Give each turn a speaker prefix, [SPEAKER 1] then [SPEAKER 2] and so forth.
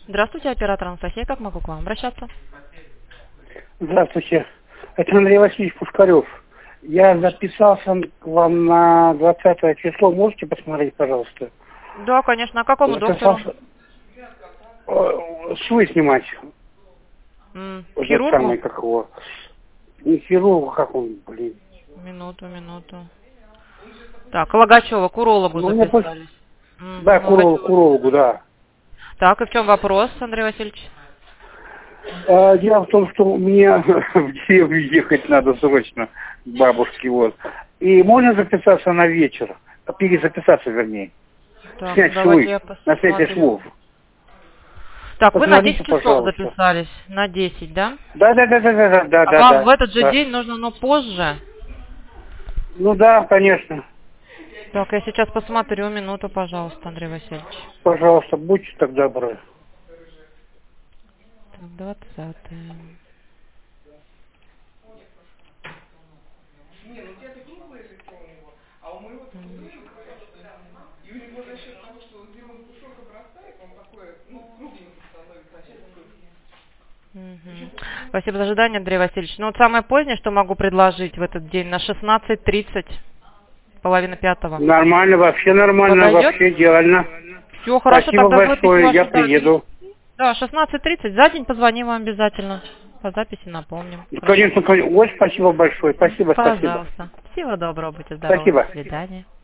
[SPEAKER 1] Здравствуйте, оператор Анастасия. Как могу к вам обращаться?
[SPEAKER 2] Здравствуйте. Это Андрей Васильевич Пушкарев. Я записался к вам на 20 число. Можете посмотреть, пожалуйста?
[SPEAKER 1] Да, конечно. А какому доктору?
[SPEAKER 2] Записался... Швы снимать. Этот
[SPEAKER 1] Хирургу?
[SPEAKER 2] самый, как его. Не хирургу, как он, блин.
[SPEAKER 1] Минуту. Так, Логачева, к урологу
[SPEAKER 2] Ну, мне просто...
[SPEAKER 1] записались.
[SPEAKER 2] Да, к
[SPEAKER 1] Логачева.
[SPEAKER 2] урологу, да.
[SPEAKER 1] Так, и в чем вопрос, Андрей Васильевич?
[SPEAKER 2] Дело в том, что мне в деревню ехать надо срочно к бабушке, вот. И можно записаться на вечер? Перезаписаться, вернее.
[SPEAKER 1] Так,
[SPEAKER 2] Снять
[SPEAKER 1] давайте я
[SPEAKER 2] швы. На снятие
[SPEAKER 1] посмотрю.
[SPEAKER 2] швов.
[SPEAKER 1] Так, вы на
[SPEAKER 2] Посмотрите,
[SPEAKER 1] 10 часов
[SPEAKER 2] пожалуйста.
[SPEAKER 1] записались. На 10, да?
[SPEAKER 2] Да.
[SPEAKER 1] А вам в этот же день нужно, но позже?
[SPEAKER 2] Ну да, конечно.
[SPEAKER 1] Так, я сейчас посмотрю. Минуту, пожалуйста, Андрей Васильевич.
[SPEAKER 2] Пожалуйста, будьте так добры.
[SPEAKER 1] Так, 20-е. Спасибо за ожидание, Андрей Васильевич. Ну вот самое позднее, что могу предложить в этот день, на 16:30, половина пятого.
[SPEAKER 2] Нормально, вообще нормально,
[SPEAKER 1] Подойдет?
[SPEAKER 2] вообще идеально.
[SPEAKER 1] Все, хорошо,
[SPEAKER 2] Спасибо
[SPEAKER 1] тогда запись
[SPEAKER 2] большое,
[SPEAKER 1] вашу.
[SPEAKER 2] я приеду.
[SPEAKER 1] Да, 16:30, за день позвоним вам обязательно. По записи напомним.
[SPEAKER 2] Конечно, конечно. Ой, спасибо большое. Спасибо.
[SPEAKER 1] Пожалуйста. Всего доброго, будьте здоровы.
[SPEAKER 2] Спасибо.
[SPEAKER 1] До свидания.